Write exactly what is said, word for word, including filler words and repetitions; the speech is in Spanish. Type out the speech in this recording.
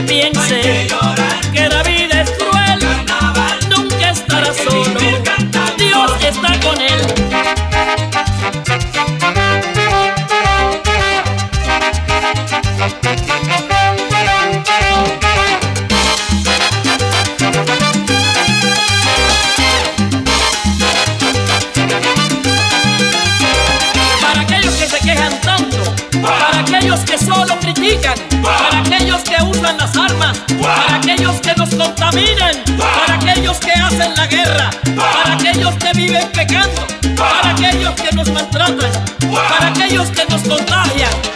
piense que la vida es cruel, nunca estará solo, Dios está con él. Para aquellos que se quejan tanto, para aquellos que solo critican, para aquellos que usan las armas, para aquellos que nos contaminan, para aquellos que hacen la guerra, para aquellos que viven pecando, para aquellos que nos maltratan, para aquellos que nos contagian.